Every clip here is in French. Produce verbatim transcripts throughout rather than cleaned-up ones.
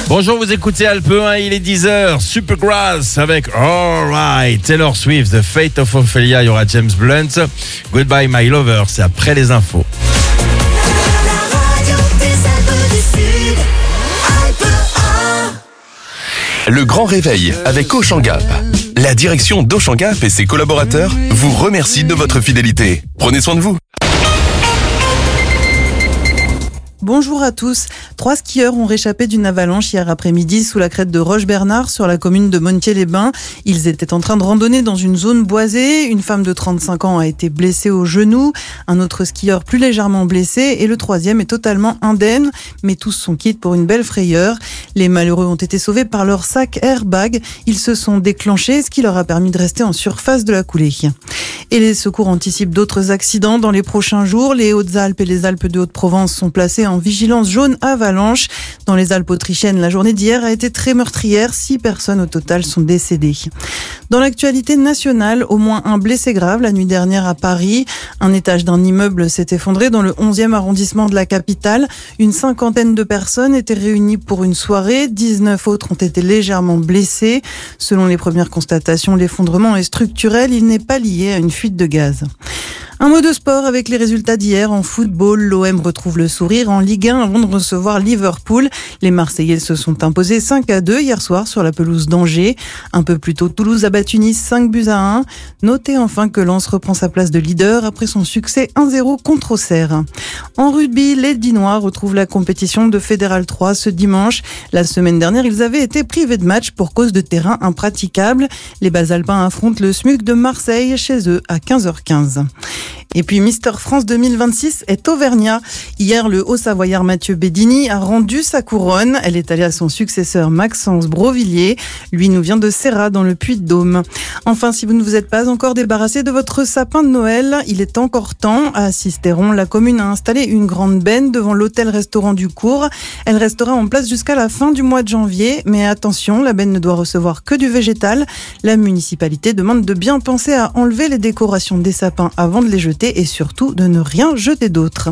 Bonjour, vous écoutez Alpe un, il est dix heures, Supergrass avec Alright, Taylor Swift, The Fate of Ophelia, il y aura James Blunt, Goodbye My Lover, c'est après les infos. Le grand réveil avec Auchan Gap. La direction d'Auchan Gap et ses collaborateurs vous remercient de votre fidélité. Prenez soin de vous. Bonjour à tous. Trois skieurs ont réchappé d'une avalanche hier après-midi sous la crête de Roche-Bernard sur la commune de Montier-les-Bains. Ils étaient en train de randonner dans une zone boisée. Une femme de trente-cinq ans a été blessée au genou. Un autre skieur plus légèrement blessé et le troisième est totalement indemne. Mais tous sont quittes pour une belle frayeur. Les malheureux ont été sauvés par leur sac airbag. Ils se sont déclenchés, ce qui leur a permis de rester en surface de la coulée. Et les secours anticipent d'autres accidents dans les prochains jours. Les Hautes-Alpes et les Alpes de Haute-Provence sont placés en vigilance jaune avalanche. Dans les Alpes autrichiennes, la journée d'hier a été très meurtrière. Six personnes au total sont décédées. Dans l'actualité nationale, au moins un blessé grave la nuit dernière à Paris. Un étage d'un immeuble s'est effondré dans le onzième arrondissement de la capitale. Une cinquantaine de personnes étaient réunies pour une soirée. dix-neuf autres ont été légèrement blessés. Selon les premières constatations, l'effondrement est structurel. Il n'est pas lié à une fuite de gaz. Un mot de sport avec les résultats d'hier en football. L'O M retrouve le sourire en Ligue un avant de recevoir Liverpool. Les Marseillais se sont imposés cinq à deux hier soir sur la pelouse d'Angers. Un peu plus tôt, Toulouse a battu Nice cinq buts à un. Notez enfin que Lens reprend sa place de leader après son succès un zéro contre Auxerre. En rugby, les Dinois retrouvent la compétition de Fédéral trois ce dimanche. La semaine dernière, ils avaient été privés de match pour cause de terrain impraticable. Les Basalpins affrontent le S M U C de Marseille chez eux à quinze heures quinze. Et puis Mister France deux mille vingt-six est auvergnat. Hier, le Haut-Savoyard Mathieu Bedini a rendu sa couronne. Elle est allée à son successeur Maxence Brovillier. Lui nous vient de Serrat dans le Puy-de-Dôme. Enfin, si vous ne vous êtes pas encore débarrassé de votre sapin de Noël, il est encore temps. À Sisteron, la commune a installé une grande benne devant l'hôtel-restaurant du cours. Elle restera en place jusqu'à la fin du mois de janvier. Mais attention, la benne ne doit recevoir que du végétal. La municipalité demande de bien penser à enlever les décorations des sapins avant de les jeter et surtout de ne rien jeter d'autre.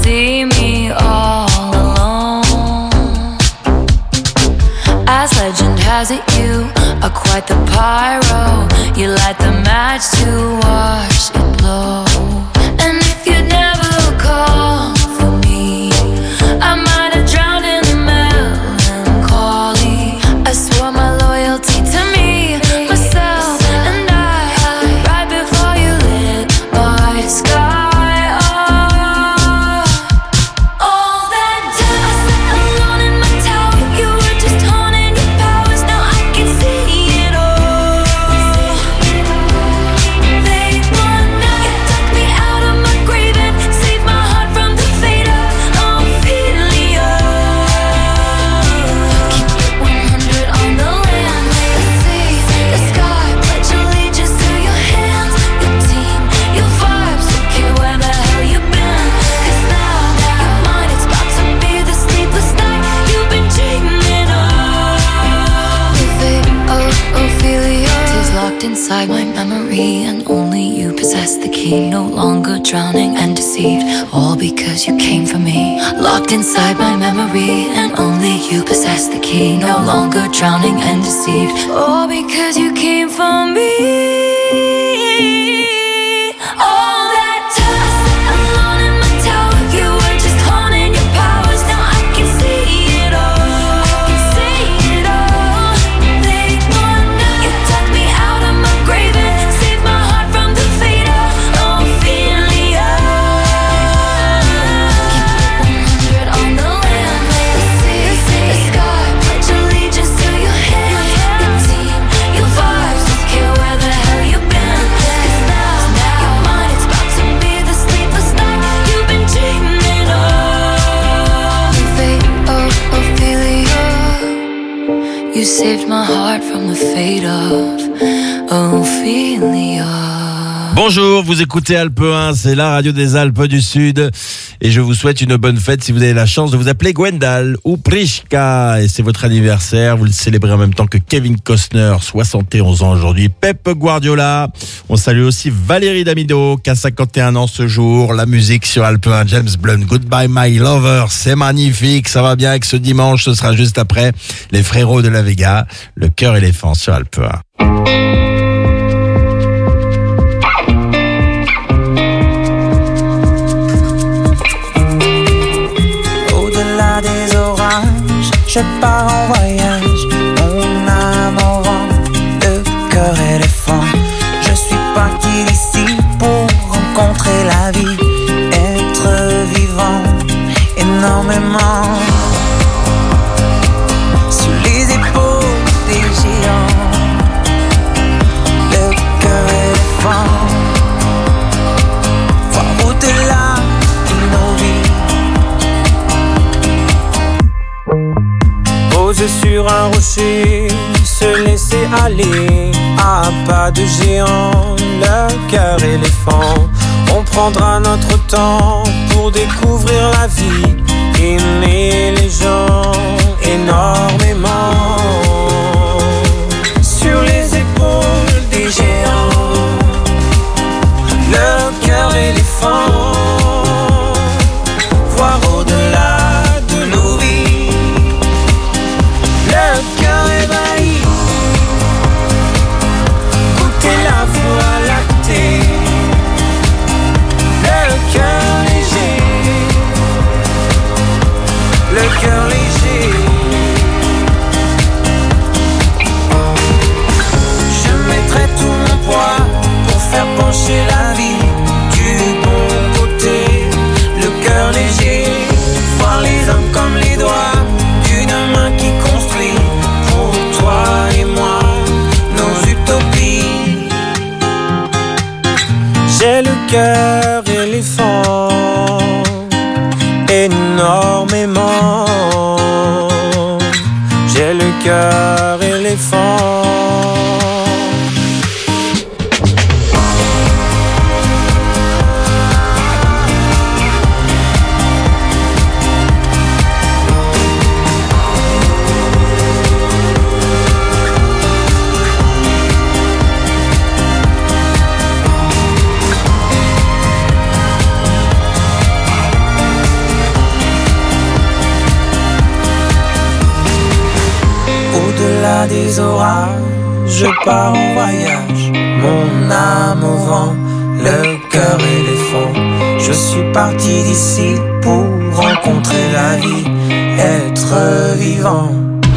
see me all alone. As legend has it, you are quite the pyro. You light the match to watch it blow. And if you'd never call for me, I might have drowned in the melancholy. I swore my loyalty to me, myself, and I, right before you lit my sky. Inside my memory, and only you possess the key. No longer drowning and deceived, all because you came for me. Locked inside my memory, and only you possess the key. No longer drowning and deceived, all because you came for me. All that time I sat alone in my tower, you were just honing your powers. Now I can see it all. I can see it all. Late one night, you took me out of my grave and saved my heart from the fate of Ophelia. Keep it one hundred on the land, the sea, the sky. Pledge allegiance to your hands, your team, your vibes. Don't care where the hell you've been, 'cause now, your mind, it's about to be the sleepless night you've been dreaming of. The fate of Ophelia. You saved my heart from the fate of Ophelia. Bonjour, vous écoutez Alpe un, c'est la radio des Alpes du Sud et je vous souhaite une bonne fête si vous avez la chance de vous appeler Gwendal ou Prishka et c'est votre anniversaire, vous le célébrez en même temps que Kevin Costner, soixante et onze ans aujourd'hui, Pep Guardiola, on salue aussi Valérie Damido qui a cinquante et un ans ce jour, la musique sur Alpe un, James Blunt, Goodbye My Lover, c'est magnifique, ça va bien avec ce dimanche, ce sera juste après les frérots de la Vega, le cœur éléphant sur Alpe un. Je pars en voyage, mon âme en vent, le cœur éléphant. Je suis parti d'ici pour rencontrer la vie, être vivant énormément. Sur les épaules des géants, le cœur éléphant. Voir au-delà de nos vies. Posé sur un rocher, se laisser aller à pas de géant, le cœur éléphant. On prendra notre temps pour découvrir la vie, aimer les gens énormément. Sur les épaules des géants, le cœur éléphant. Voir au-delà de nos vies. Le cœur ébahi, goûter la voie lactée. Le cœur léger, le cœur léger. Je mettrai tout mon poids pour faire pencher la vie du bon côté. Le cœur léger, voir les hommes comme les doigts d'une main qui construit pour toi et moi nos utopies. J'ai le cœur éléphant énormément. J'ai le cœur éléphant. des orages, je pars en voyage, mon âme au vent, le cœur éléphant. Je suis parti d'ici pour rencontrer la vie, être vivant.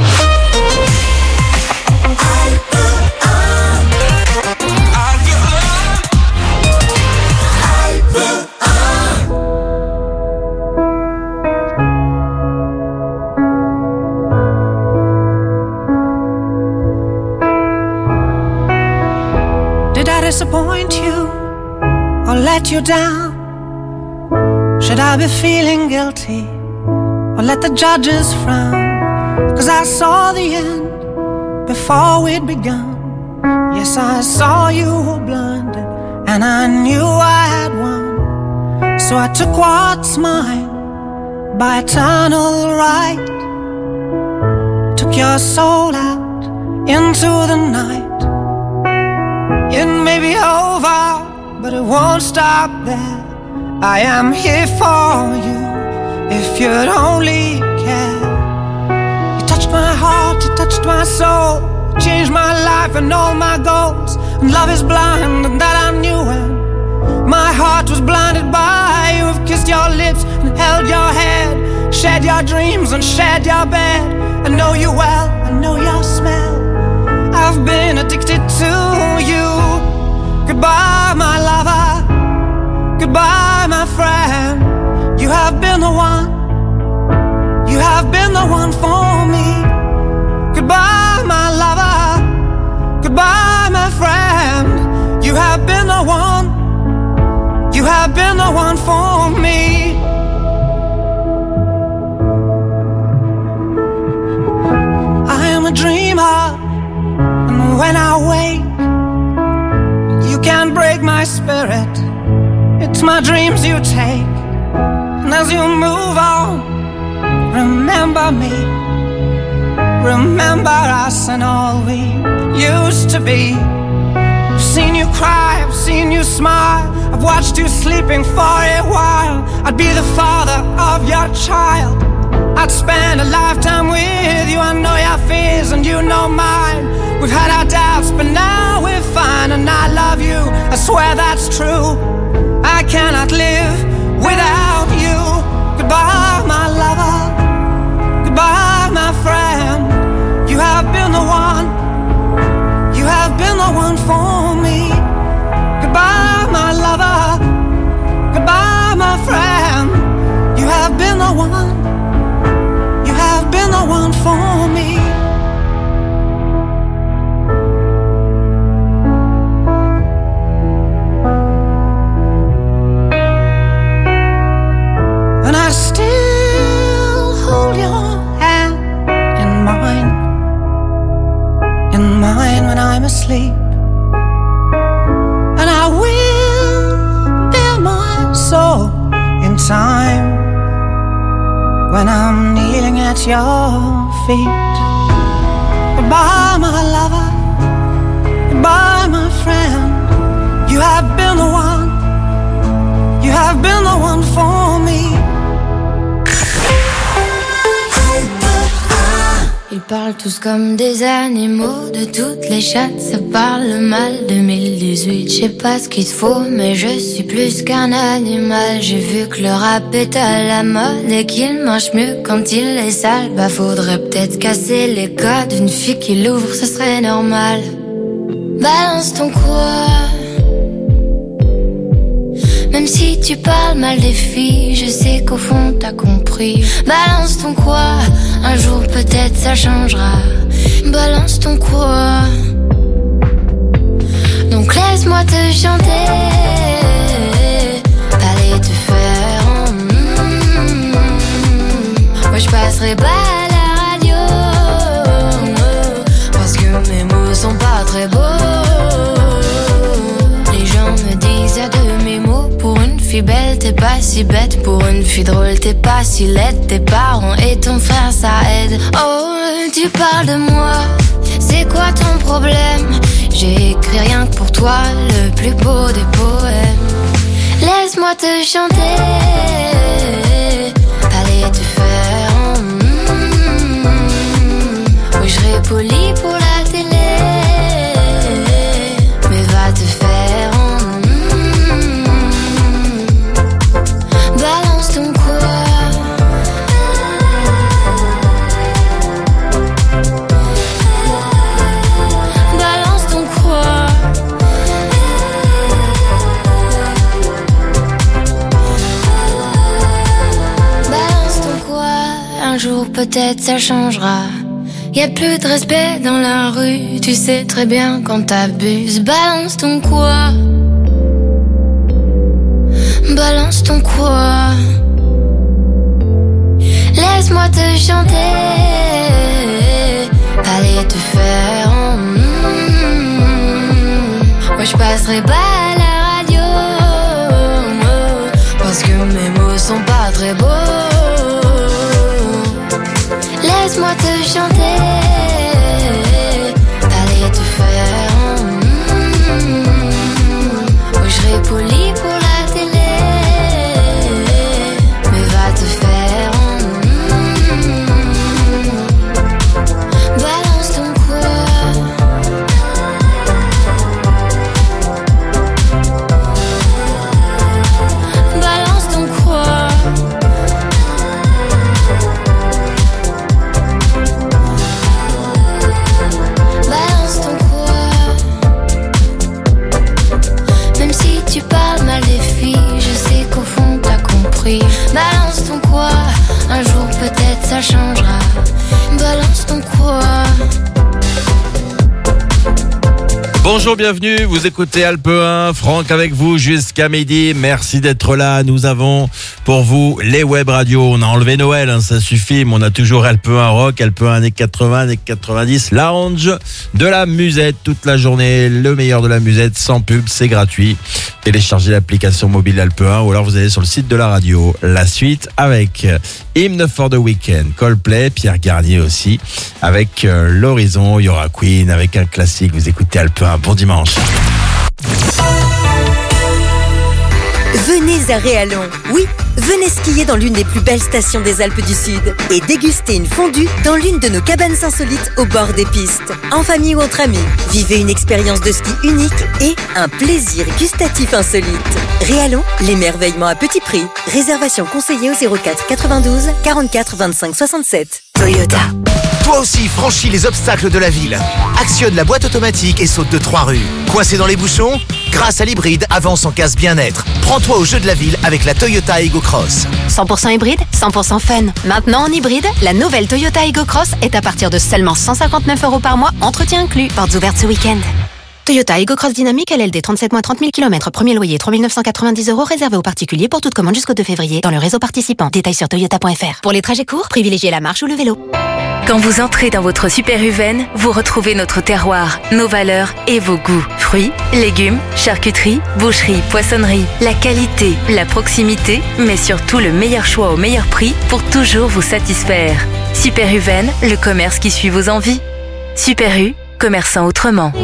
Disappoint you or let you down? Should I be feeling guilty or let the judges frown? Cause I saw the end before we'd begun. Yes, I saw you were blinded and I knew I had won. So I took what's mine by eternal right. Took your soul out into the night. It may be over, but it won't stop there. I am here for you, if you'd only care. You touched my heart, you touched my soul, you changed my life and all my goals. And love is blind, and that I knew when my heart was blinded by you. Have kissed your lips and held your head, shared your dreams and shared your bed. I know you well, I know your smell. I've been addicted to you. Goodbye, my lover. Goodbye, my friend. You have been the one. You have been the one for me. Goodbye, my lover. Goodbye, my friend. You have been the one. You have been the one for me. I am a dreamer. When I wake, you can't break my spirit. It's my dreams you take. And as you move on, remember me. Remember us and all we used to be. I've seen you cry, I've seen you smile, I've watched you sleeping for a while. I'd be the father of your child. I'd spend a lifetime with you. I know your fears and you know mine. We've had our doubts, but now we're fine. And I love you, I swear that's true. I cannot live without you. Goodbye, my lover. Goodbye, my friend. You have been the one. You have been the one for me. Goodbye, my lover. Goodbye, my friend. You have been the one. You have been the one for me. And I still hold your hand in mine, in mine when I'm asleep. And I will bear my soul in time when I'm kneeling at your feet. Goodbye, my lover. Goodbye, my friend. You have been the one. You have been the one for me. Ils parlent tous comme des animaux, de toutes les chattes, ça parle mal. deux mille dix-huit, je sais pas ce qu'il te faut, mais je suis plus qu'un animal. J'ai vu que le rap est à la mode et qu'il marche mieux quand il est sale. Bah faudrait peut-être casser les codes, une fille qui l'ouvre, ce serait normal. Balance ton quoi. Même si tu parles mal des filles, je sais qu'au fond t'as compris. Balance ton quoi, un jour peut-être ça changera. Balance ton quoi. Donc laisse-moi te chanter, aller te faire en mm, moi je passerai pas à la radio, parce que mes mots sont pas très beaux. Les gens me disent à demi-mot, pour une fille belle t'es pas si bête, pour une fille drôle t'es pas si laide. Tes parents et ton frère ça aide. Oh tu parles de moi, c'est quoi ton problème? J'ai écrit rien que pour toi, le plus beau des poèmes. Laisse-moi te chanter, aller te faire en mm, oui je serai poli pour la un jour peut-être ça changera. Y a plus de respect dans la rue, tu sais très bien quand t'abuses. Balance ton quoi, balance ton quoi. Laisse-moi te chanter, allez te faire en mm-hmm. Moi je passerai pas à la radio, parce que mes mots sont pas très beaux. Laisse-moi te chanter, allez te faire en mm-hmm. Moi je serai poli pour la télé, mais va te faire en mm-hmm. Balance ton quoi, balance ton quoi. Balance ton quoi. Même si tu parles mal des filles, je sais qu'au fond t'as compris. Balance ton quoi, un jour peut-être ça changera. Balance ton quoi. Bonjour, bienvenue, vous écoutez Alpe un, Franck avec vous jusqu'à midi, merci d'être là. Nous avons pour vous les web radios, on a enlevé Noël, hein, ça suffit, mais on a toujours Alpe un Rock, Alpe un années quatre-vingts, années quatre-vingt-dix, lounge, de la musette toute la journée, le meilleur de la musette, sans pub, c'est gratuit. Téléchargez l'application mobile Alpe un ou alors vous allez sur le site de la radio. La suite avec Hymn for the Weekend, Coldplay, Pierre Garnier aussi, avec euh, l'Horizon, il y aura Queen, avec un classique, vous écoutez Alpe un, bon dimanche. Venez à Réalon. Oui, venez skier dans l'une des plus belles stations des Alpes du Sud et déguster une fondue dans l'une de nos cabanes insolites au bord des pistes. En famille ou entre amis, vivez une expérience de ski unique et un plaisir gustatif insolite. Réalon, l'émerveillement à petit prix. Réservation conseillée au zéro quatre quatre-vingt-douze quarante-quatre vingt-cinq soixante-sept. Toyota. Toi aussi, franchis les obstacles de la ville. Actionne la boîte automatique et saute de trois rues. Coincé dans les bouchons? Grâce à l'hybride, avance en casse bien-être. Prends-toi au jeu de la ville avec la Toyota Ego Cross. cent pour cent hybride, cent pour cent fun. Maintenant en hybride, la nouvelle Toyota Ego Cross est à partir de seulement cent cinquante-neuf euros par mois, entretien inclus. Portes ouvertes ce week-end. Toyota Ego Cross Dynamique L L D, trente-sept mois, trente mille kilomètres, premier loyer trois mille neuf cent quatre-vingt-dix euros, réservé aux particuliers pour toute commande jusqu'au deux février dans le réseau participant. Détails sur toyota point f r. Pour les trajets courts, privilégiez la marche ou le vélo. Quand vous entrez dans votre Super Uven, vous retrouvez notre terroir, nos valeurs et vos goûts. Fruits, légumes, charcuterie, boucherie, poissonnerie. La qualité, la proximité, mais surtout le meilleur choix au meilleur prix pour toujours vous satisfaire. Super Uven, le commerce qui suit vos envies. Super U, commerçant autrement.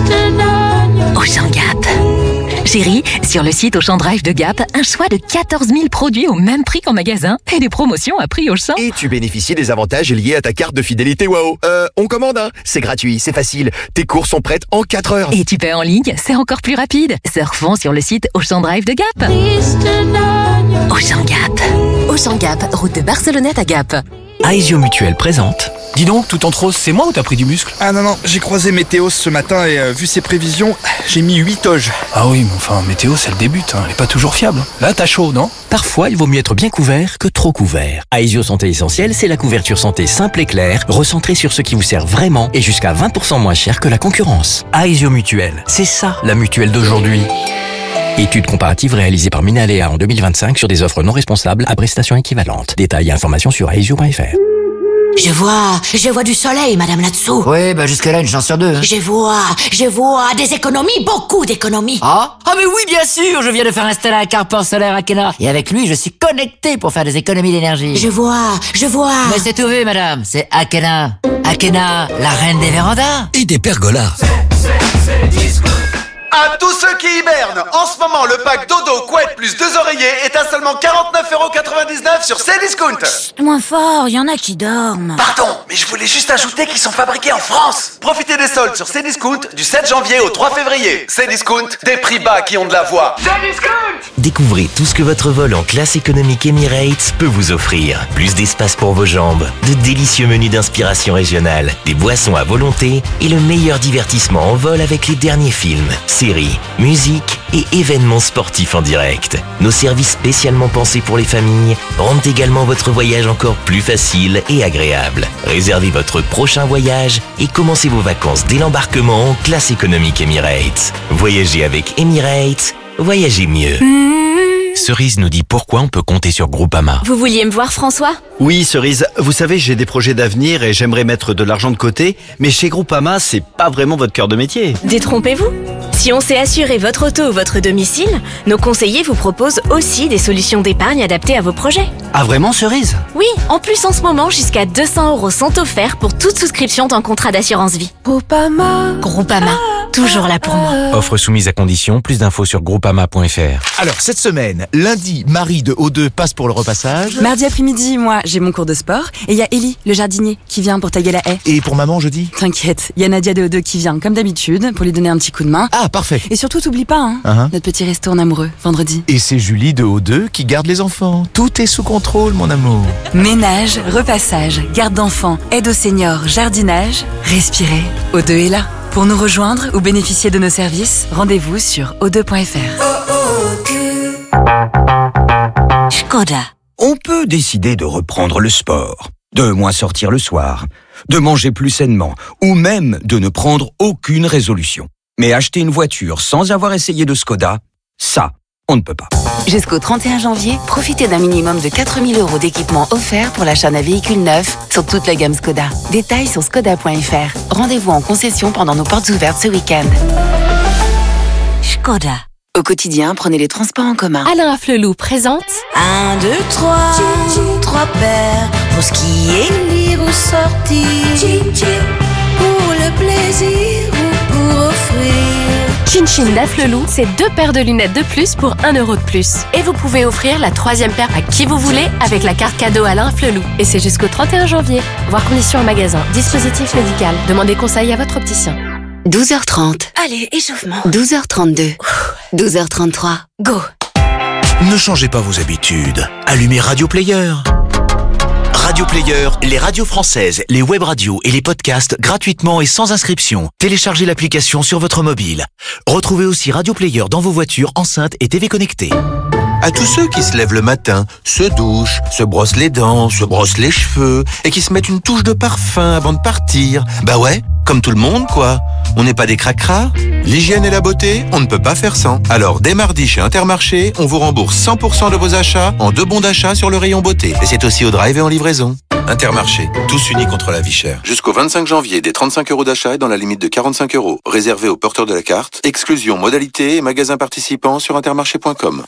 Auchan Gap. Chérie, sur le site Auchan Drive de Gap, un choix de quatorze mille produits au même prix qu'en magasin et des promotions à prix Auchan. Et tu bénéficies des avantages liés à ta carte de fidélité Wow. Euh, on commande, hein. C'est gratuit, c'est facile. Tes courses sont prêtes en quatre heures. Et tu paies en ligne, c'est encore plus rapide. Surfons sur le site Auchan Drive de Gap. Auchan Gap. Auchan Gap, route de Barcelonnette à Gap. Aesio Mutuel présente. Dis donc, tout en rose, c'est moi ou t'as pris du muscle? Ah non, non, j'ai croisé Météos ce matin et euh, vu ses prévisions, j'ai mis huit toges. Ah oui, mais enfin, Météos, elle débute, hein. Elle est pas toujours fiable. Là, t'as chaud, non? Parfois, il vaut mieux être bien couvert que trop couvert. Aesio Santé Essentielle, c'est la couverture santé simple et claire, recentrée sur ce qui vous sert vraiment et jusqu'à vingt pour cent moins cher que la concurrence. Aesio Mutuel, c'est ça, la mutuelle d'aujourd'hui. Étude comparative réalisée par Minalea en deux mille vingt-cinq sur des offres non responsables à prestations équivalentes. Détails et informations sur aesio point f r. Je vois, je vois du soleil, madame là-dessous. Oui, bah jusque-là, une chance sur deux. Hein. Je vois, je vois des économies, beaucoup d'économies. Ah Ah mais oui, bien sûr, je viens de faire installer un carport solaire à Akena. Et avec lui, je suis connecté pour faire des économies d'énergie. Je vois, je vois. Mais c'est tout vu, madame, c'est Akena. Akena, la reine des vérandas. Et des pergolas. À tous ceux qui hibernent, en ce moment, le pack dodo, couette plus deux oreillers est à seulement quarante-neuf euros quatre-vingt-dix-neuf sur Cdiscount. Moins fort, il y en a qui dorment. Pardon, mais je voulais juste ajouter qu'ils sont fabriqués en France. Profitez des soldes sur Cdiscount du sept janvier au trois février. Cdiscount, des prix bas qui ont de la voix. Cdiscount! Découvrez tout ce que votre vol en classe économique Emirates peut vous offrir. Plus d'espace pour vos jambes, de délicieux menus d'inspiration régionale, des boissons à volonté et le meilleur divertissement en vol avec les derniers films. séries, musique et événements sportifs en direct. Nos services spécialement pensés pour les familles rendent également votre voyage encore plus facile et agréable. Réservez votre prochain voyage et commencez vos vacances dès l'embarquement en classe économique Emirates. Voyagez avec Emirates, voyagez mieux. Cerise nous dit pourquoi on peut compter sur Groupama. Vous vouliez me voir, François? Oui, Cerise, vous savez, j'ai des projets d'avenir et j'aimerais mettre de l'argent de côté, mais chez Groupama, c'est pas vraiment votre cœur de métier. Détrompez-vous. Si on sait assurer votre auto ou votre domicile, nos conseillers vous proposent aussi des solutions d'épargne adaptées à vos projets. Ah vraiment, Cerise? Oui, en plus en ce moment, jusqu'à deux cents euros sont offerts pour toute souscription d'un contrat d'assurance vie. Groupama. Groupama, toujours là pour moi. Offre soumise à condition, plus d'infos sur groupama point f r. Alors, cette semaine, lundi, Marie de O deux passe pour le repassage. Mardi après-midi, moi, j'ai mon cours de sport. Et il y a Ellie, le jardinier, qui vient pour taguer la haie. Et pour maman, jeudi? T'inquiète, il y a Nadia de O deux qui vient, comme d'habitude, pour lui donner un petit coup de main. Ah, parfait. Et surtout, t'oublies pas, hein, Uh-huh. notre petit resto en amoureux, vendredi. Et c'est Julie de O deux qui garde les enfants. Tout est sous contrôle, mon amour. Ménage, repassage, garde d'enfants, aide aux seniors, jardinage. Respirez, O deux est là. Pour nous rejoindre ou bénéficier de nos services, rendez-vous sur o deux point f r. Skoda. On peut décider de reprendre le sport, de moins sortir le soir, de manger plus sainement, ou même de ne prendre aucune résolution. Mais acheter une voiture sans avoir essayé de Skoda, ça, on ne peut pas. Jusqu'au trente et un janvier, profitez d'un minimum de quatre mille euros d'équipement offert pour l'achat d'un véhicule neuf sur toute la gamme Skoda. Détails sur skoda point f r. Rendez-vous en concession pendant nos portes ouvertes ce week-end. Skoda. Au quotidien, prenez les transports en commun. Alain Afflelou présente Un, deux, trois, trois paires pour skier, lire ou sortir. Pour le plaisir ou pour offrir. Chin Chin d'Afflelou, c'est deux paires de lunettes de plus pour un euro de plus. Et vous pouvez offrir la troisième paire à qui vous voulez avec la carte cadeau Alain Afflelou. Et c'est jusqu'au trente et un janvier. Voir conditions en magasin. Dispositif médical. Demandez conseil à votre opticien. douze heures trente. Allez, échauffement. douze heures trente-deux. douze heures trente-trois. Go. Ne changez pas vos habitudes. Allumez Radio Player. Radio Player, les radios françaises, les web radios et les podcasts gratuitement et sans inscription. Téléchargez l'application sur votre mobile. Retrouvez aussi Radio Player dans vos voitures, enceintes et T V connectées. À tous ceux qui se lèvent le matin, se douchent, se brossent les dents, se brossent les cheveux et qui se mettent une touche de parfum avant de partir. Bah ouais, comme tout le monde quoi. On n'est pas des cracras. L'hygiène et la beauté, on ne peut pas faire sans. Alors dès mardi chez Intermarché, on vous rembourse cent pour cent de vos achats en deux bons d'achat sur le rayon beauté. Et c'est aussi au drive et en livraison. Intermarché, tous unis contre la vie chère. Jusqu'au vingt-cinq janvier, des trente-cinq euros d'achat et dans la limite de quarante-cinq euros. Réservé aux porteurs de la carte. Exclusion, modalité et magasins participants sur intermarché point com.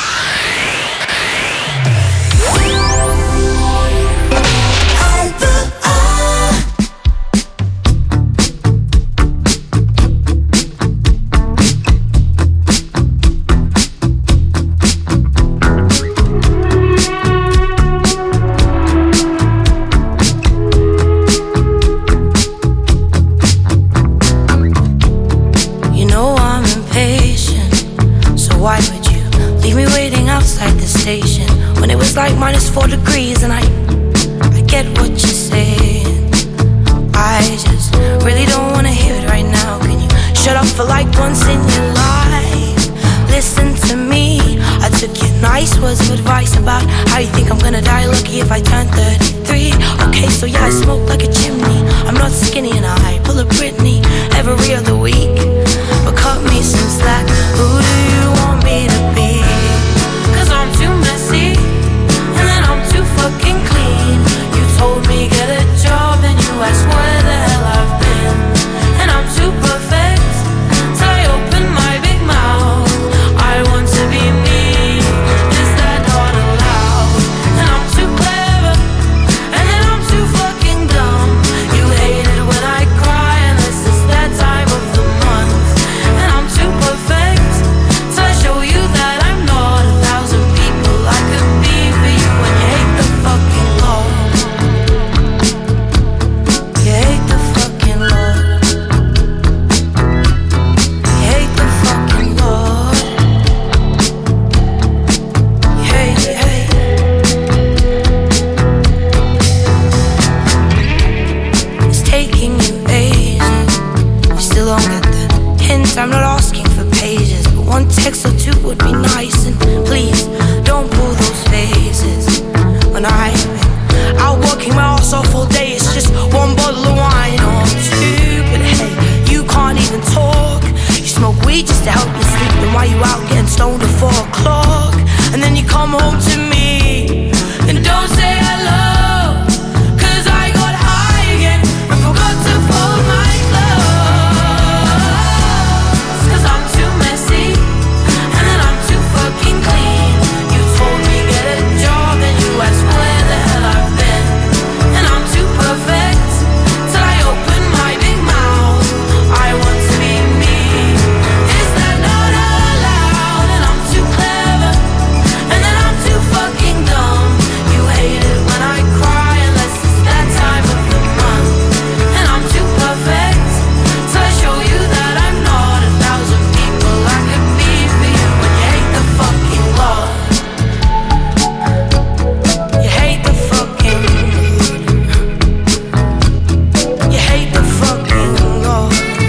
When it was like minus four degrees and I I get what you're saying. I just really don't wanna hear it right now. Can you shut up for like once in your life? Listen to me. I took your nice words of advice about how you think I'm gonna die lucky if I turn thirty-three. Okay, so yeah, I smoke like a chimney. I'm not skinny and I pull a Britney every other week. But cut me some slack. Who do you want me to be? I'm too messy, and then I'm too fucking clean. You told me get a job, and you asked where the hell I've been. And I'm too perfect, so I open my big mouth. I want to be me, is that not allowed? And I'm too clever, when I've been out working my ass off all day. It's just one bottle of wine or two, but hey, you can't even talk. You smoke weed just to help you sleep, then why you out getting stoned at four o'clock? And then you come home to me and don't say hello, 'cause I got high again and forgot to fold my clothes. 'Cause I'm too messy and then I'm too fucking clean. You told me get a job and you asked where the hell I've been, and I'm too perfect till I open my big mouth. I want to be me. Is that not allowed? And I'm too clever and then I'm too fucking dumb. You hate it when I cry unless it's that time of the month, and I'm too perfect till I show you that I'm not a thousand people I could be for you. When you hate the fucking law, you hate the fucking, you hate the fucking law.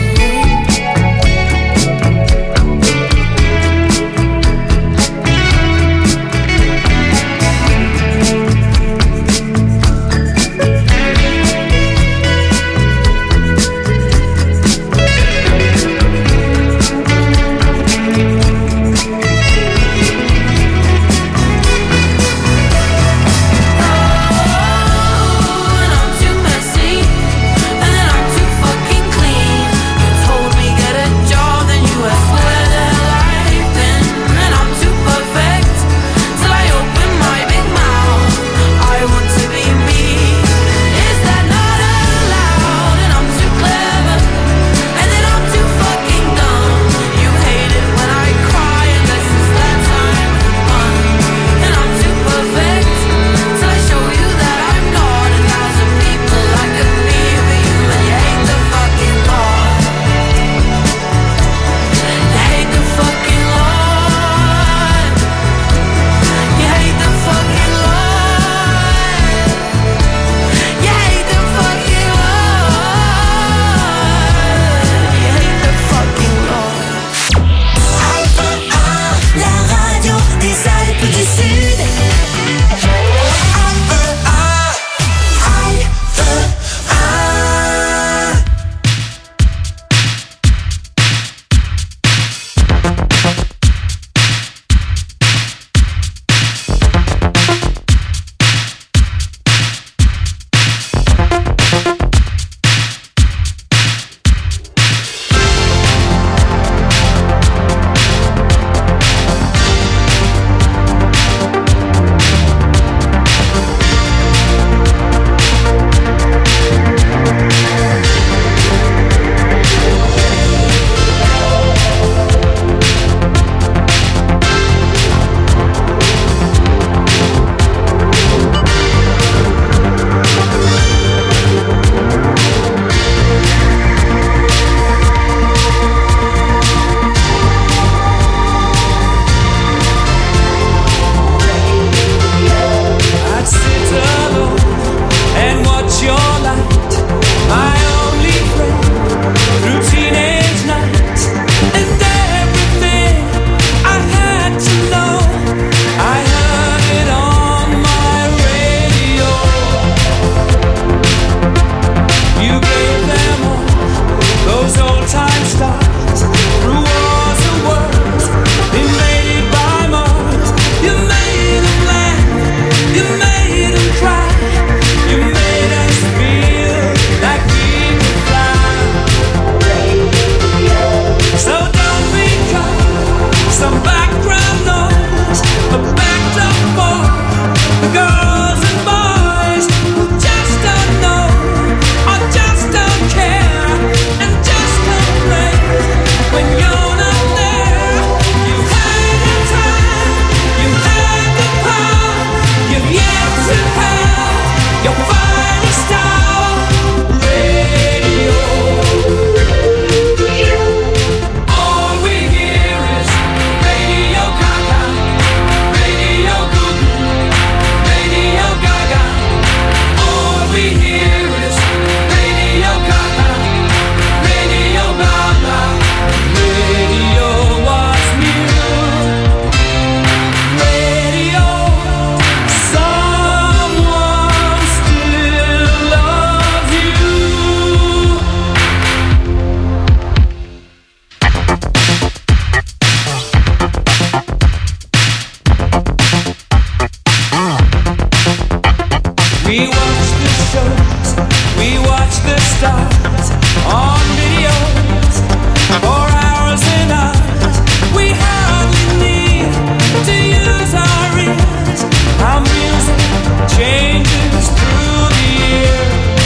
And I'm too messy and then I'm too fucking clean. You told me get a job, then you asked where the hell I've been, and I'm too perfect till I open my big mouth. I want to be me. Is that not allowed? And I'm too clever and then I'm too fucking dumb. You hate it when I cry unless it's that time of the month, and I'm too perfect till I show you that I'm not a thousand people I could be for you. And you hate the fucking law. You hate the fucking law. You hate the fucking law. You hate the fucking law. You hate the fucking law. Alpha un, la radio des Alpes du Sud. Alpha un, Alpha un. I'd sit alone and watch your light, my only friend through teenage nights, and everything I had to know, I heard it on my radio. You gave them all those old time stars through wars and worlds invaded by Mars. You made them laugh, you made them cry, you made us feel like we could fly. So don't become some background noise, but backed up for the girls and boys who just don't know or just don't care and just complain when you're not there. You had the time, you had the power, you've yet to have your finest hour. Radio, all we hear is Radio Gaga, Radio Goo Goo, Radio Gaga. All we hear is Radio Gaga, Radio Gaga. Radio was new. Radio, some We watch the shows, we watch the stars on videos for hours and hours. We hardly need to use our ears. Our music changes through the year.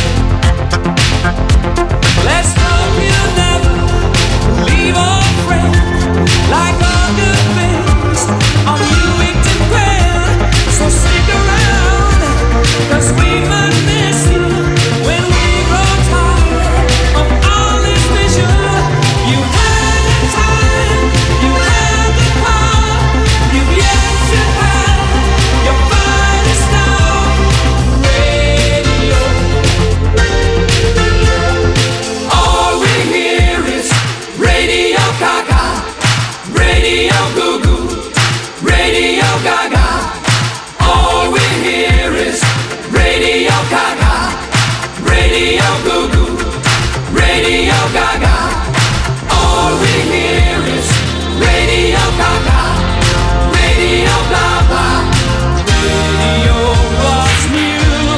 Let's hope you never leave our friend. Like all good things on Newington Grand. So stick around, 'cause we might miss you when we grow tired of all this vision. You had the time, you had the power, you've yet to have your finest hour. Radio. All we hear is Radio Gaga, Radio Goo Goo, Radio Gaga. All we hear is Radio Gaga, Radio Goo Goo, Radio Gaga. All we hear is Radio Gaga, Radio blah blah. Radio loves you.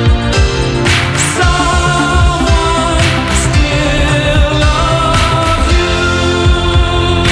Someone still loves you.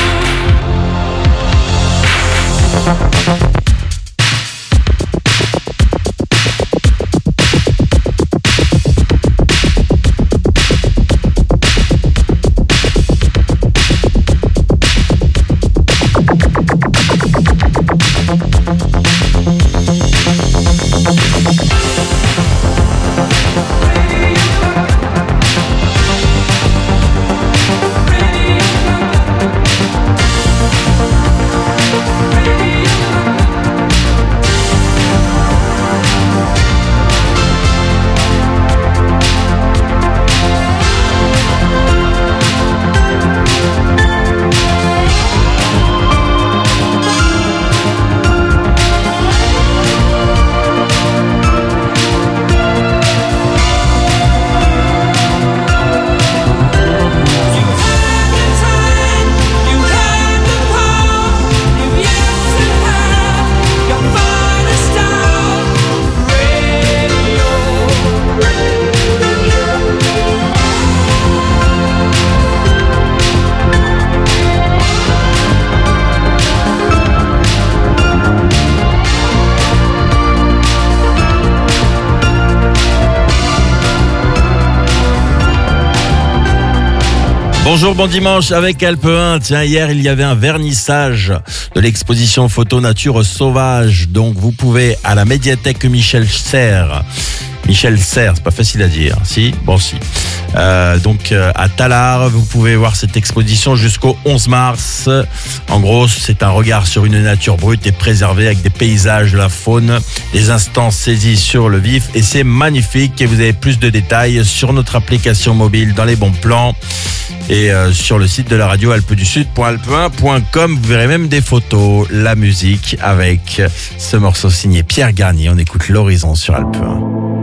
Bonjour, bon dimanche avec Alpe un. Tiens, hier, il y avait un vernissage de l'exposition photo nature sauvage. Donc, vous pouvez à la médiathèque Michel Serres. Michel Serres, c'est pas facile à dire. Si? Bon, si. Euh, donc, euh, à Tallard, vous pouvez voir cette exposition jusqu'au onze mars. En gros, c'est un regard sur une nature brute et préservée avec des paysages, de la faune, des instants saisis sur le vif. Et c'est magnifique. Et vous avez plus de détails sur notre application mobile dans les bons plans. Et euh, sur le site de la radio alpe du sud point alpe un point com, vous verrez même des photos, la musique avec ce morceau signé Pierre Garnier. On écoute l'horizon sur Alpe un.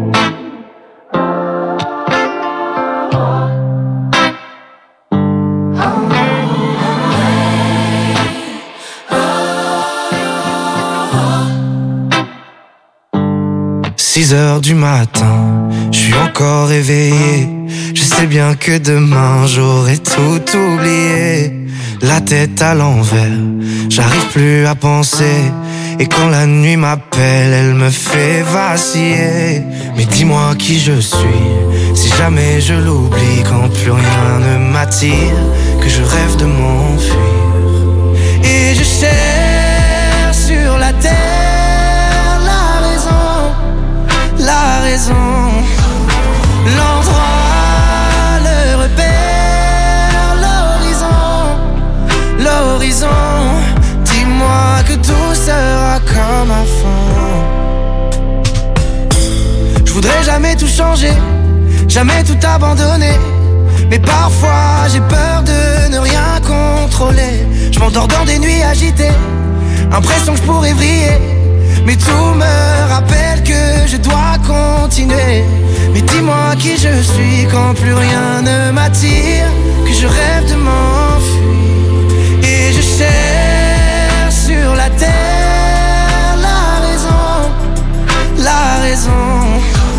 six heures du matin, je suis encore réveillé. Je sais bien que demain j'aurai tout oublié. La tête à l'envers, j'arrive plus à penser. Et quand la nuit m'appelle, elle me fait vaciller. Mais dis-moi qui je suis, si jamais je l'oublie. Quand plus rien ne m'attire, que je rêve de m'enfuir. Et je cherche sur la terre la raison, la raison, l'endroit, le repère, l'horizon, l'horizon. Dis-moi que tout sera comme avant. Je voudrais jamais tout changer, jamais tout abandonner. Mais parfois j'ai peur de ne rien contrôler. Je m'endors dans des nuits agitées, impression que je pourrais vriller. Mais tout me rappelle que je dois continuer. Mais dis-moi qui je suis quand plus rien ne m'attire, que je rêve de m'enfuir. Et je cherche sur la terre la raison, la raison,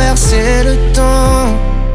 traverser le temps.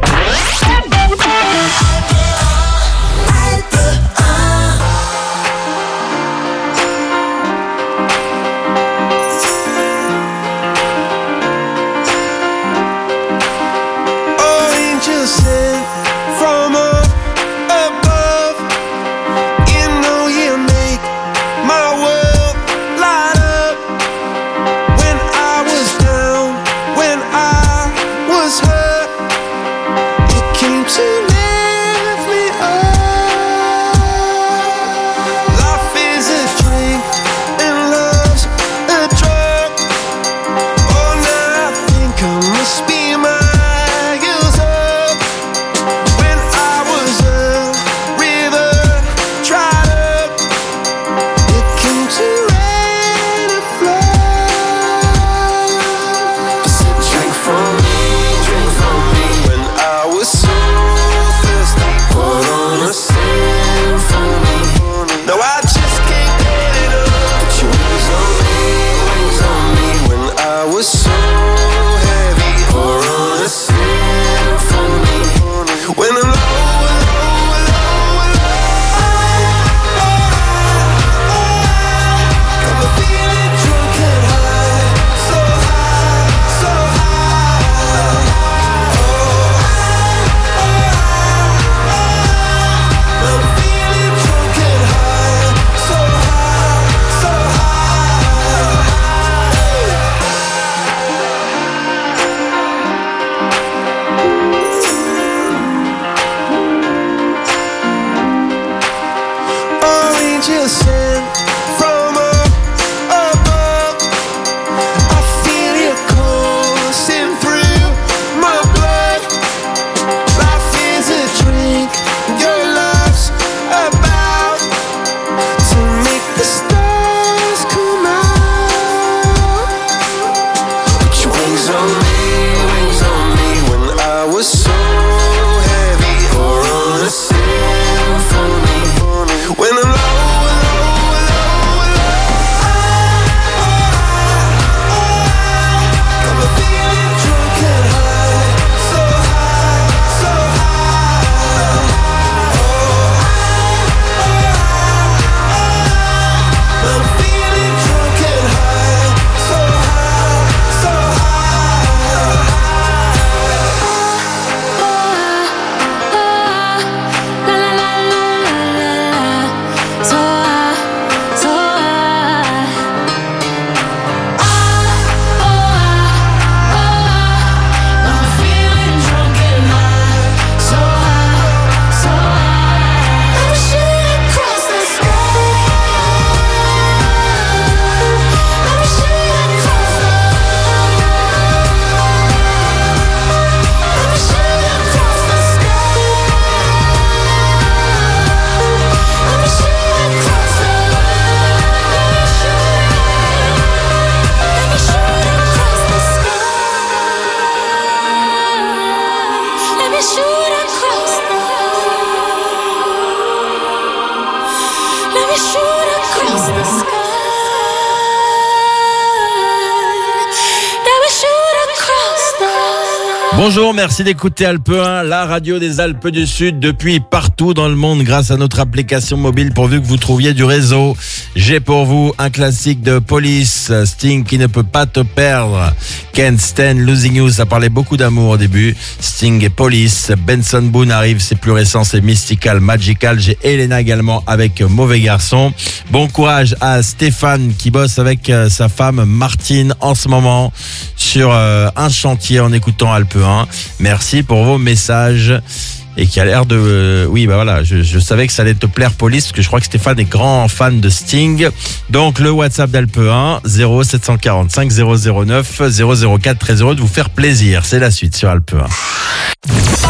Bonjour, merci d'écouter Alpe un, la radio des Alpes du Sud, depuis partout dans le monde grâce à notre application mobile pourvu que vous trouviez du réseau. J'ai pour vous un classique de Police, Sting qui ne peut pas te perdre. Can't Stand Losing You, ça parlait beaucoup d'amour au début. Sting et Police, Benson Boone arrive, c'est plus récent, c'est Mystical, Magical. J'ai Elena également avec Mauvais Garçon. Bon courage à Stéphane qui bosse avec sa femme Martine en ce moment sur un chantier en écoutant Alpe un. Merci pour vos messages. Et qui a l'air de... Euh, oui, bah voilà, je, je savais que ça allait te plaire, Police, parce que je crois que Stéphane est grand fan de Sting. Donc, le WhatsApp d'Alpe un, zéro sept cent quarante-cinq zéro zéro neuf zéro zéro quatre, très heureux de vous faire plaisir. C'est la suite sur Alpe un.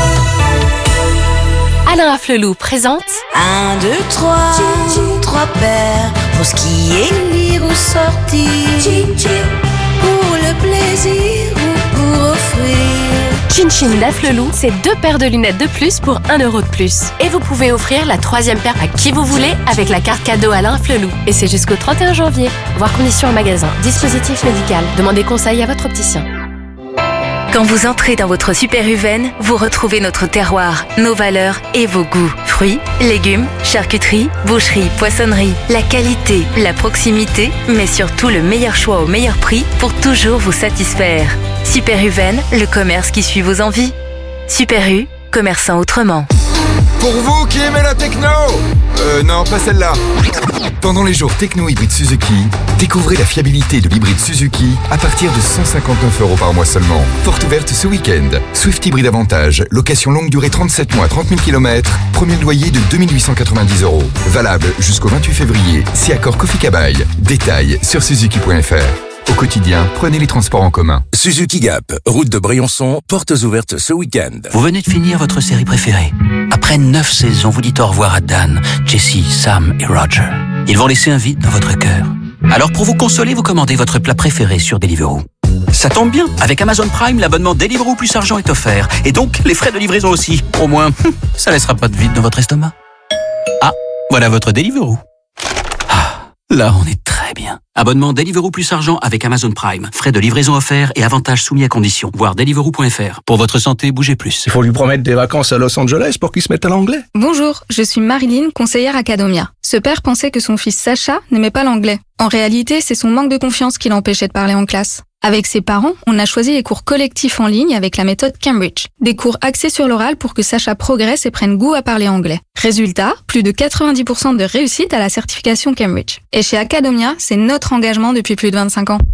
Alain Afflelou présente Un, deux, trois, trois paires pour skier, lire ou sortir, pour le plaisir ou pour offrir. Chin Chin d'Afflelou, c'est deux paires de lunettes de plus pour un euro de plus. Et vous pouvez offrir la troisième paire à qui vous voulez avec la carte cadeau Alain Afflelou. Et c'est jusqu'au trente et un janvier. Voir conditions en magasin. Dispositif médical. Demandez conseil à votre opticien. Quand vous entrez dans votre Super U Ven, vous retrouvez notre terroir, nos valeurs et vos goûts. Fruits, légumes, charcuterie, boucherie, poissonnerie. La qualité, la proximité, mais surtout le meilleur choix au meilleur prix pour toujours vous satisfaire. Super U Ven, le commerce qui suit vos envies. Super U, commerçant autrement. Pour vous qui aimez la techno, euh, non, pas celle-là. Pendant les jours techno hybride Suzuki, découvrez la fiabilité de l'hybride Suzuki à partir de cent cinquante-neuf euros par mois seulement. Porte ouverte ce week-end. Swift Hybride Avantage, location longue durée trente-sept mois, trente mille kilomètres, premier loyer de deux mille huit cent quatre-vingt-dix euros. Valable jusqu'au vingt-huit février, si accord Kofi Kabai. Détails sur suzuki point f r. Au quotidien, prenez les transports en commun. Suzuki Gap, route de Briançon, portes ouvertes ce week-end. Vous venez de finir votre série préférée. Après neuf saisons, vous dites au revoir à Dan, Jesse, Sam et Roger. Ils vont laisser un vide dans votre cœur. Alors pour vous consoler, vous commandez votre plat préféré sur Deliveroo. Ça tombe bien, avec Amazon Prime, l'abonnement Deliveroo plus argent est offert. Et donc, les frais de livraison aussi. Au moins, ça laissera pas de vide dans votre estomac. Ah, voilà votre Deliveroo. Ah, là on est très bien. Abonnement Deliveroo plus argent avec Amazon Prime. Frais de livraison offerts et avantages soumis à conditions. Voir deliveroo point f r. Pour votre santé, bougez plus. Il faut lui promettre des vacances à Los Angeles pour qu'il se mette à l'anglais. Bonjour, je suis Marilyn, conseillère Academia. Ce père pensait que son fils Sacha n'aimait pas l'anglais. En réalité, c'est son manque de confiance qui l'empêchait de parler en classe. Avec ses parents, on a choisi les cours collectifs en ligne avec la méthode Cambridge. Des cours axés sur l'oral pour que Sacha progresse et prenne goût à parler anglais. Résultat, plus de quatre-vingt-dix pour cent de réussite à la certification Cambridge. Et chez Academia, c'est notre engagement depuis plus de vingt-cinq ans.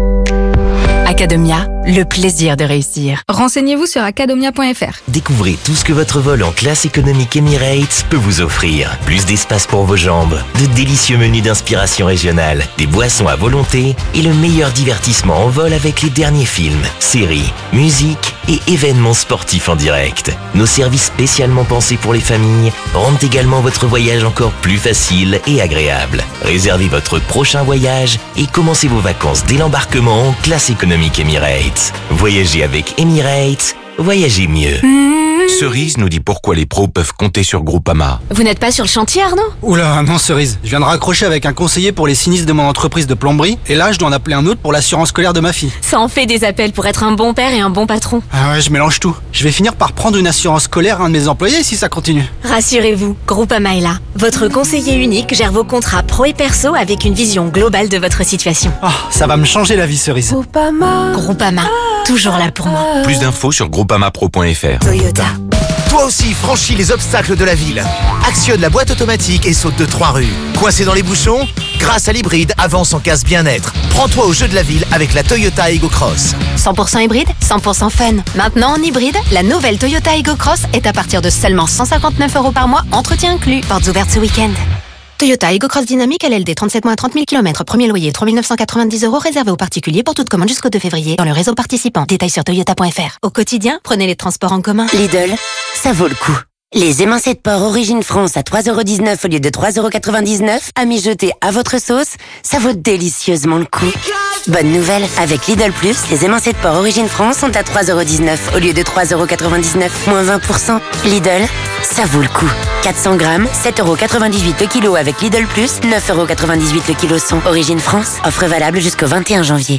Academia, le plaisir de réussir. Renseignez-vous sur academia point f r. Découvrez tout ce que votre vol en classe économique Emirates peut vous offrir. Plus d'espace pour vos jambes, de délicieux menus d'inspiration régionale, des boissons à volonté et le meilleur divertissement en vol avec les derniers films, séries, musique et événements sportifs en direct. Nos services spécialement pensés pour les familles rendent également votre voyage encore plus facile et agréable. Réservez votre prochain voyage et commencez vos vacances dès l'embarquement en classe économique Emirates. Voyagez avec Emirates, voyagez mieux. Cerise nous dit pourquoi les pros peuvent compter sur Groupama. Vous n'êtes pas sur le chantier, Arnaud? Oula, non Cerise. Je viens de raccrocher avec un conseiller pour les sinistres de mon entreprise de plomberie et là je dois en appeler un autre pour l'assurance scolaire de ma fille. Ça en fait des appels pour être un bon père et un bon patron. Ah ouais, je mélange tout. Je vais finir par prendre une assurance scolaire à un de mes employés si ça continue. Rassurez-vous, Groupama est là. Votre conseiller unique gère vos contrats pro et perso avec une vision globale de votre situation. Ah, ça va me changer la vie, Cerise. Groupama. Groupama, toujours là pour moi. Plus d'infos sur groupama pro point f r. Toyota. Toi aussi, franchis les obstacles de la ville. Actionne la boîte automatique et saute de trois rues. Coincé dans les bouchons? Grâce à l'hybride, avance en casse bien-être. Prends-toi au jeu de la ville avec la Toyota Ego Cross. cent pour cent hybride, cent pour cent fun. Maintenant en hybride, la nouvelle Toyota Ego Cross est à partir de seulement cent cinquante-neuf euros par mois, entretien inclus. Portes ouvertes ce week-end. Toyota Ego Cross Dynamique L L D, trente-sept mois, trente mille kilomètres, premier loyer trois mille neuf cent quatre-vingt-dix euros réservé aux particuliers pour toute commande jusqu'au deux février dans le réseau participant. Détails sur toyota point f r. Au quotidien, prenez les transports en commun. Lidl, ça vaut le coup. Les émincés de porc Origine France à trois euros dix-neuf au lieu de trois euros quatre-vingt-dix-neuf, à mijoter à votre sauce, ça vaut délicieusement le coup. Bonne nouvelle, avec Lidl Plus, les émincés de porc Origine France sont à trois euros dix-neuf au lieu de trois euros quatre-vingt-dix-neuf, moins vingt pour cent. Lidl, ça vaut le coup. quatre cents grammes, sept euros quatre-vingt-dix-huit le kilo avec Lidl Plus, neuf euros quatre-vingt-dix-huit le kilo son. Origine France, offre valable jusqu'au vingt et un janvier.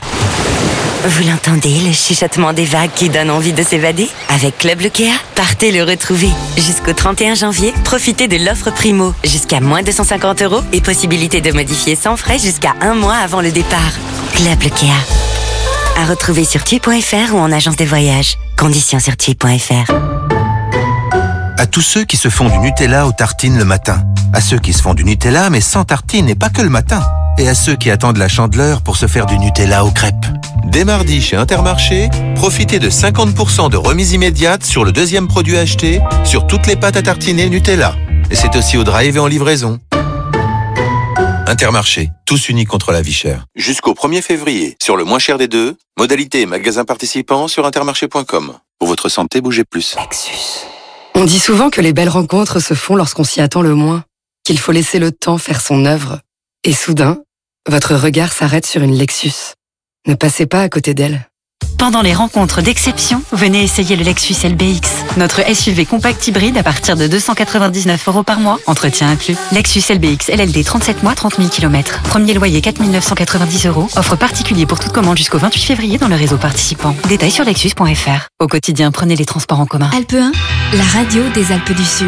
Vous l'entendez, le chuchotement des vagues qui donne envie de s'évader? Avec Club Lucéa, partez le retrouver. Jusqu'au trente et un janvier, profitez de l'offre Primo. Jusqu'à moins deux cent cinquante euros et possibilité de modifier sans frais jusqu'à un mois avant le départ. Club Lucéa. À retrouver sur tui point f r ou en agence de voyage. Conditions sur tui point f r. À tous ceux qui se font du Nutella aux tartines le matin. À ceux qui se font du Nutella mais sans tartines et pas que le matin. Et à ceux qui attendent la Chandeleur pour se faire du Nutella aux crêpes. Dès mardi chez Intermarché, profitez de cinquante pour cent de remise immédiate sur le deuxième produit acheté sur toutes les pâtes à tartiner Nutella. Et c'est aussi au drive et en livraison. Intermarché, tous unis contre la vie chère. Jusqu'au premier février, sur le moins cher des deux, modalité et magasin participant sur intermarché point com. Pour votre santé, bougez plus. Lexus. On dit souvent que les belles rencontres se font lorsqu'on s'y attend le moins, qu'il faut laisser le temps faire son œuvre. Et soudain, votre regard s'arrête sur une Lexus. Ne passez pas à côté d'elle. Pendant les rencontres d'exception, venez essayer le Lexus L B X. Notre S U V compact hybride à partir de deux cent quatre-vingt-dix-neuf euros par mois, entretien inclus. Lexus L B X L L D trente-sept mois, trente mille kilomètres. Premier loyer quatre mille neuf cent quatre-vingt-dix euros. Offre particulier pour toute commande jusqu'au vingt-huit février dans le réseau participant. Détails sur lexus point f r. Au quotidien, prenez les transports en commun. Alpe un, la radio des Alpes du Sud.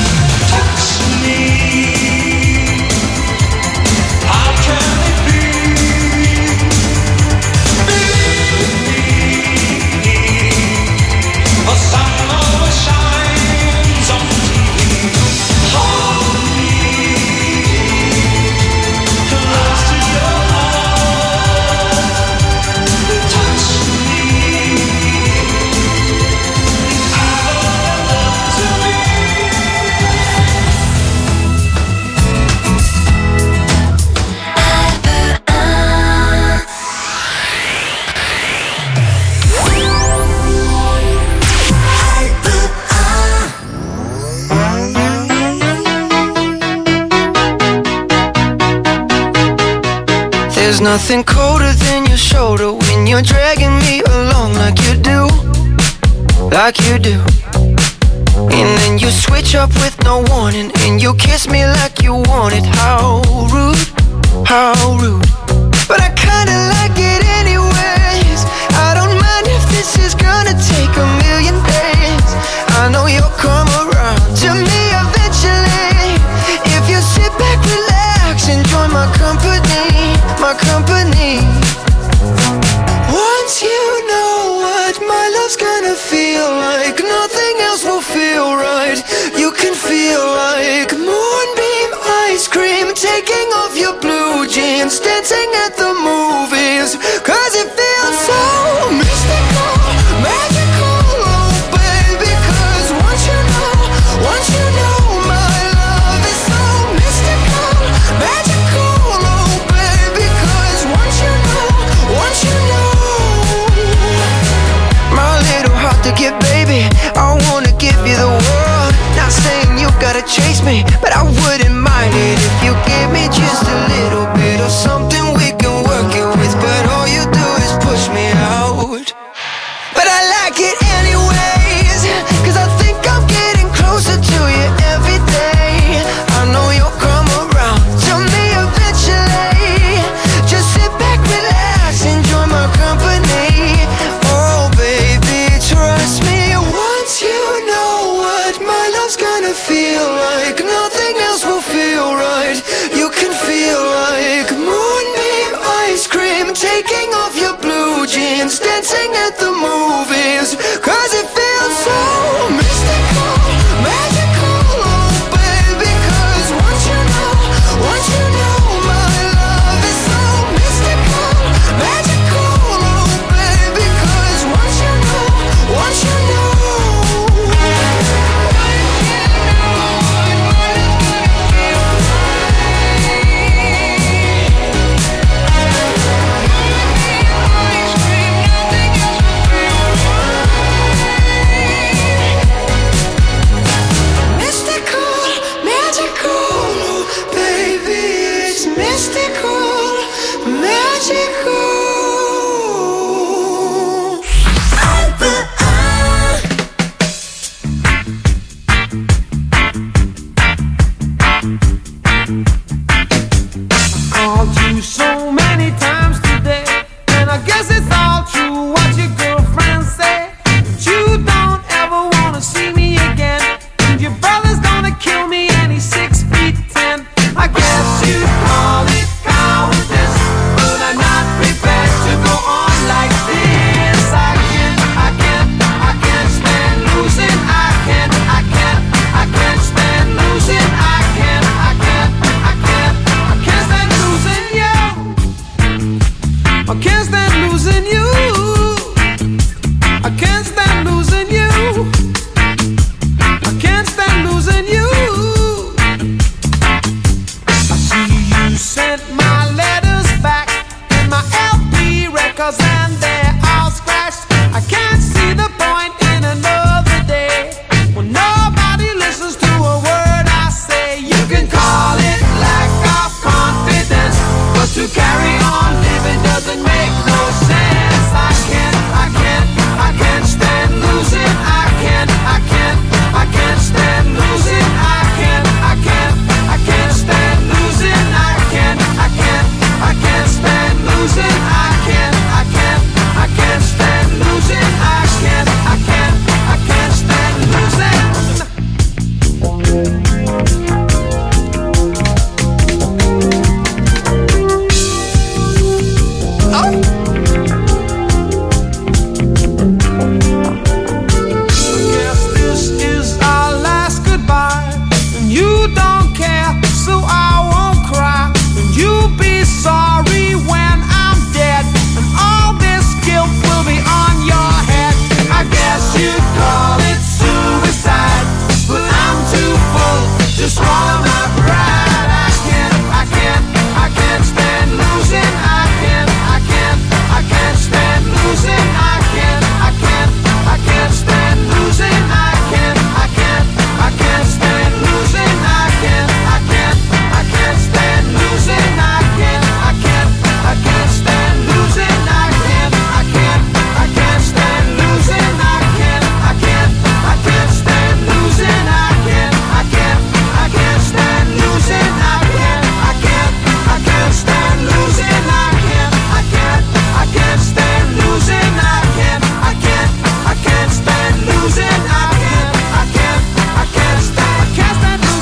There's nothing colder than your shoulder when you're dragging me along like you do, like you do. And then you switch up with no warning and you kiss me like you want it. How rude, how rude. But I kinda like it anyways. I don't mind if this is gonna take a million days. I know you'll come around to me eventually. If you sit back, relax, enjoy my company, my company. Once you know what my love's gonna feel like, nothing else will feel right. You can feel like moonbeam ice cream, taking off your blue jeans, dancing at the movies. Cause it feels so mystical, magical, oh baby. Cause once you know, once you know my love is so mystical, magical, oh baby. Cause once you know, once you know, my little heart to give, baby, I wanna give you the world. Not saying you gotta chase me, but I wouldn't mind it if you give me just a little bit of something we can work it with. But all you do is push me out. But I like it anyways, cause I think I'm getting closer to you every day. I know you'll come around to me eventually. Just sit back, relax, enjoy my company. Oh baby, trust me. Once you know what my love's gonna feel like, nothing else will feel right. You can feel like moonbeam ice cream, taking off your blue jeans, dancing at the movies. Cause it feels so mystical, magical, oh baby. Cause once you know, once you know my love is so mystical, magical, oh baby. Cause once you know, once you know.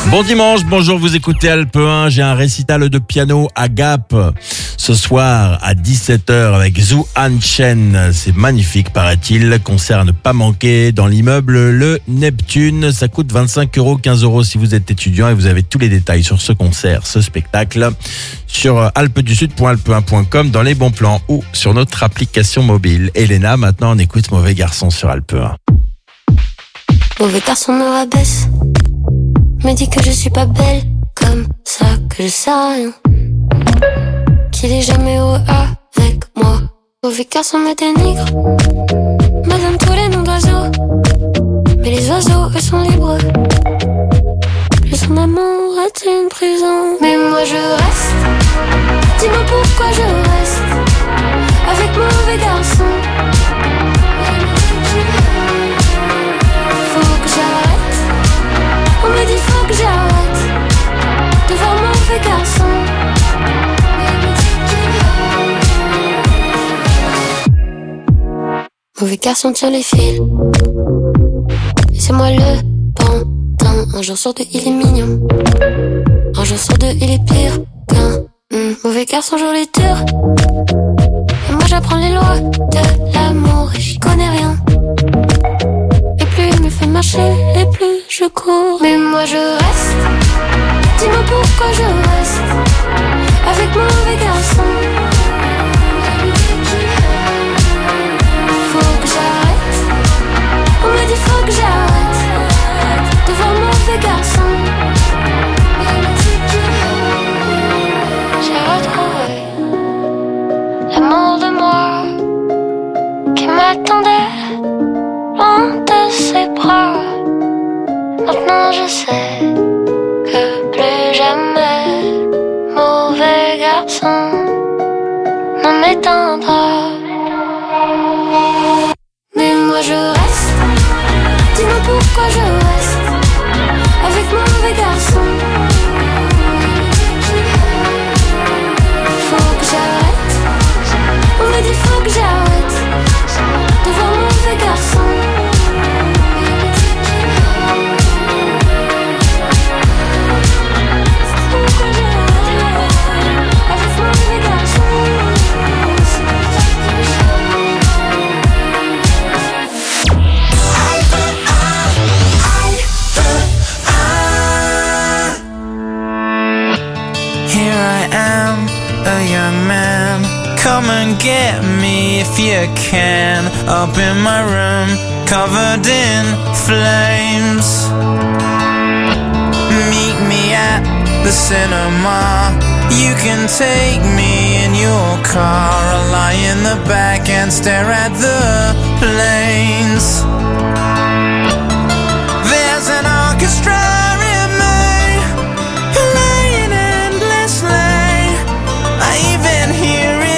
Bon dimanche, bonjour, vous écoutez Alpe un, j'ai un récital de piano à Gap ce soir à dix-sept heures avec Zhu Han Chen. C'est magnifique paraît-il, concert à ne pas manquer dans l'immeuble Le Neptune. Ça coûte vingt-cinq euros, quinze euros si vous êtes étudiant et vous avez tous les détails sur ce concert, ce spectacle sur alpes du sud point alpe un point com dans les bons plans ou sur notre application mobile. Elena, maintenant on écoute Mauvais Garçon sur Alpe un. Mauvais garçon me rabaisse, me dit que je suis pas belle, comme ça que je sais rien, qu'il est jamais heureux avec moi. Mauvais garçon me dénigre, me donne tous les noms d'oiseaux, mais les oiseaux eux sont libres. Plus son amour est une prison, mais moi je reste. Dis-moi pourquoi je reste avec mauvais garçon. Faut que j'arrête, on me dit faut que j'arrête de voir mauvais garçon. Mauvais garçon tire les fils, et c'est moi le pantin. Un jour sur deux il est mignon, un jour sur deux il est pire qu'un mmh. Mauvais garçon joue les durs, et moi j'apprends les lois de l'amour et j'y connais rien. Et plus il me fait marcher, et plus je cours. Mais moi je reste, dis-moi pourquoi je reste avec mauvais garçon. Faut que j'arrête, on me dit faut que j'arrête de voir mauvais garçon. J'ai retrouvé l'amour de moi qui m'attendait loin de ses bras. Maintenant je sais que plus jamais mauvais garçon ne m'éteindra. Mais moi je reste, dis-moi pourquoi je reste avec mauvais garçon. Faut que j'arrête, on me dit faut que j'arrête de voir mauvais garçon. Come and get me if you can. Up in my room, covered in flames. Meet me at the cinema. You can take me in your car. I'll lie in the back and stare at the planes. There's an orchestra in me, playing endlessly. I even hear it.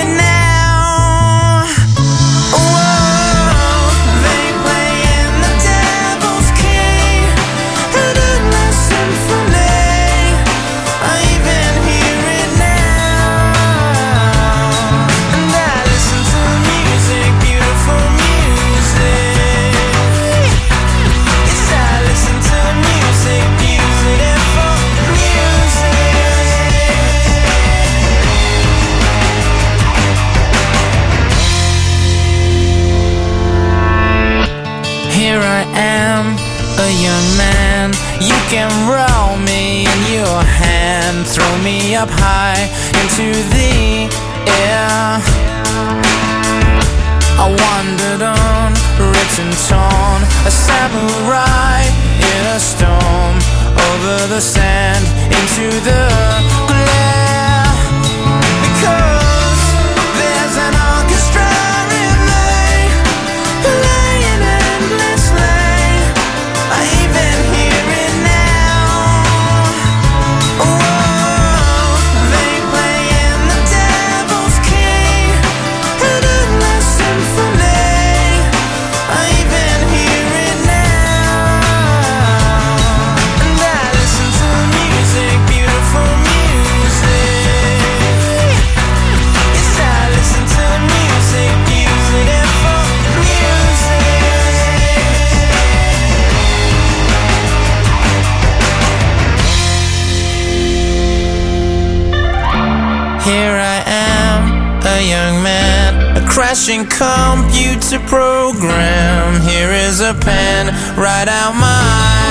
You can roll me in your hand, throw me up high into the air. I wandered on, ripped and torn, a samurai in a storm, over the sand, into the glare. Because there's an orchestra in me, playing endlessly. I even hear it now. Whoa, they playing the devil's key, an endless symphony. I even hear it now. And I listen to music, beautiful computer program. Here is a pen, write out my